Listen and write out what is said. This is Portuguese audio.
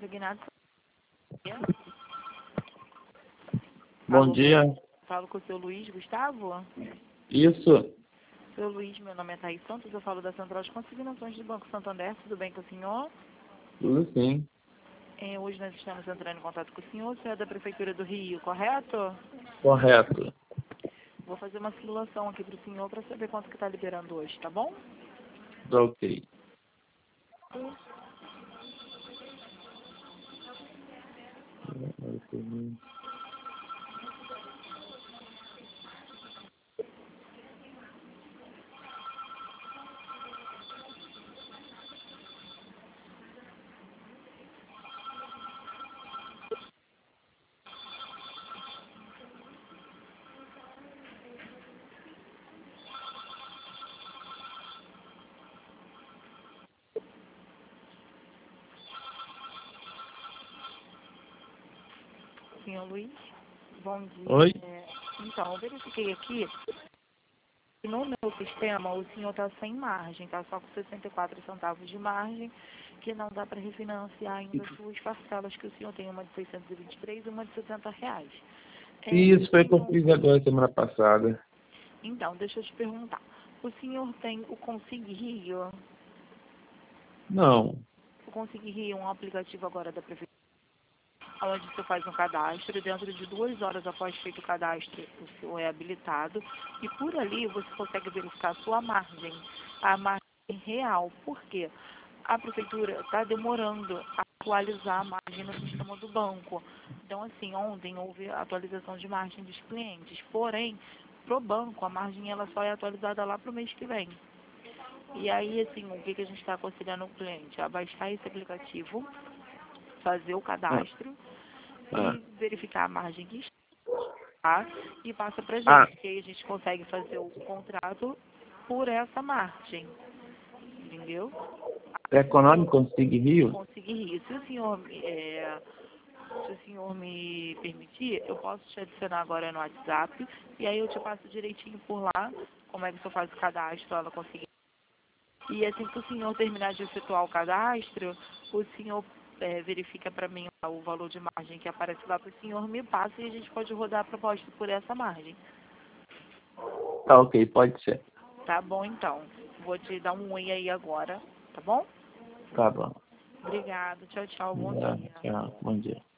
consignado. Bom Alô, dia. falo com o seu Luiz Gustavo. Isso. Seu Luiz, meu nome é Thaís Santos, eu falo da Central de Consignações do Banco Santander. Tudo bem com o senhor? Tudo sim. Hoje nós estamos entrando em contato com o senhor é da Prefeitura do Rio, correto? Correto. Vou fazer uma simulação aqui para o senhor para saber quanto que está liberando hoje, tá bom? Tá ok. Senhor Luiz, bom dia. Oi? Então, eu verifiquei aqui que no meu sistema o senhor está sem margem, está só com 64 centavos de margem, que não dá para refinanciar ainda as suas parcelas, que o senhor tem uma de 623 e uma de 60 reais. Isso foi o que eu fiz agora semana passada. Então, deixa eu te perguntar. O senhor tem o Consig Rio? Não. O Consig Rio é um aplicativo agora da Prefeitura, onde você faz um cadastro e dentro de 2 horas após feito o cadastro, o senhor é habilitado e por ali você consegue verificar a sua margem, a margem real. Por quê? A Prefeitura está demorando a atualizar a margem no sistema do banco. Então, assim, ontem houve atualização de margem dos clientes, porém, para o banco, a margem ela só é atualizada lá para o mês que vem. E aí, assim, o que a gente está aconselhando o cliente? A baixar esse aplicativo, fazer o Ah, cadastro ah, e verificar a margem que está e passa para a ah, gente, que aí a gente consegue fazer o contrato por essa margem, entendeu? Econômico Consig Rio? Conseguir isso. Se o senhor me permitir, eu posso te adicionar agora no WhatsApp e aí eu te passo direitinho por lá como é que o senhor faz o cadastro, ela conseguir. E assim que o senhor terminar de efetuar o cadastro, o senhor verifica para mim lá o valor de margem que aparece lá para o senhor, me passa e a gente pode rodar a proposta por essa margem. Tá ok, pode ser. Tá bom, então. Vou te dar um oi aí agora, tá bom? Tá bom. Obrigada. Tchau, tchau. Bom Ah, dia. tchau. Bom dia.